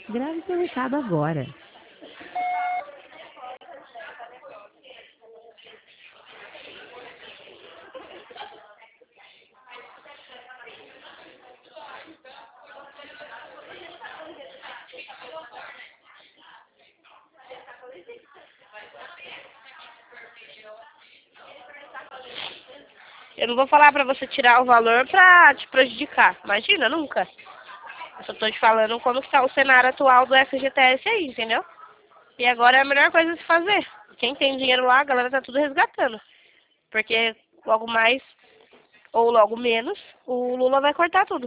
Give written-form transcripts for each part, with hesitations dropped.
Grave seu recado agora. Eu não vou falar pra você tirar o valor pra te prejudicar. Imagina, nunca. Eu só tô te falando como que tá o cenário atual do FGTS aí, entendeu? E agora é a melhor coisa a se fazer. Quem tem dinheiro lá, a galera tá tudo resgatando. Porque logo mais, ou logo menos, o Lula vai cortar tudo.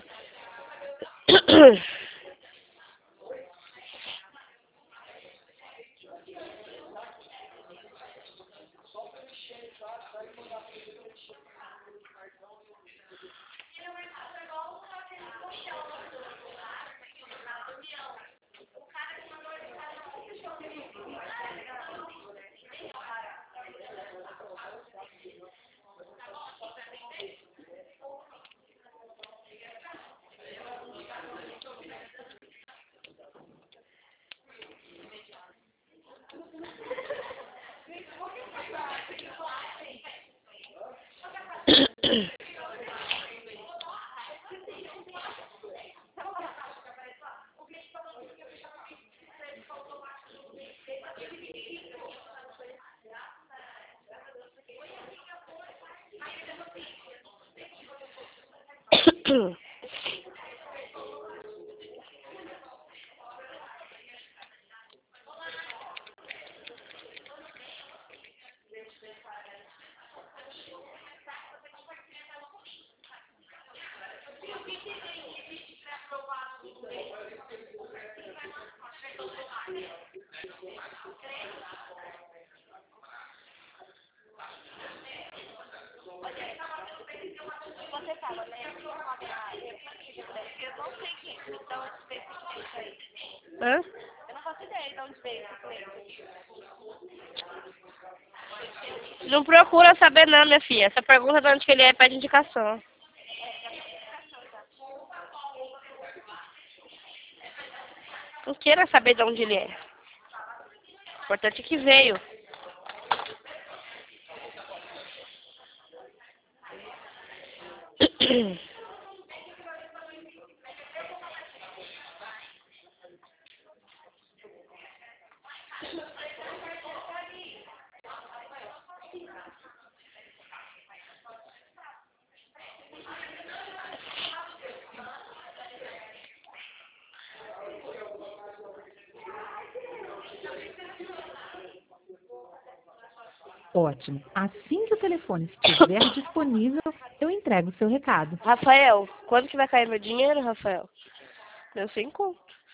Hã? Eu não faço ideia de onde veio esse cliente. Não procura saber não, minha filha. Essa pergunta de onde que ele é pede indicação. Não queira saber de onde ele é. O importante é que veio. Ótimo. Assim que o telefone estiver disponível, eu entrego o seu recado. Rafael, quando que vai cair meu dinheiro, Rafael? Meu 5 conto.